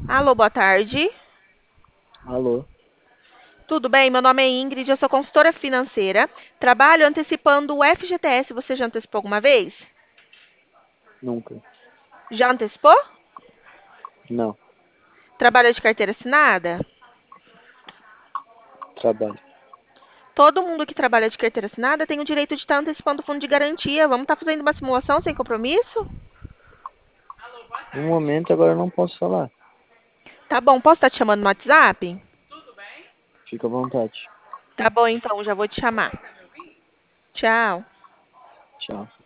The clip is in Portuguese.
Alô, boa tarde. Alô? Tudo bem? Meu nome é Ingrid, eu sou consultora financeira. Trabalho antecipando o FGTS. Você já antecipou alguma vez? Nunca. Já antecipou? Não. Trabalha de carteira assinada? Trabalho. Todo mundo que trabalha de carteira assinada tem o direito de estar antecipando o fundo de garantia. Vamos estar fazendo uma simulação sem compromisso? No momento, agora eu não posso falar. Tá bom, posso estar te chamando no WhatsApp? Fica à vontade. Tá bom, então, já vou te chamar. Tchau. Tchau.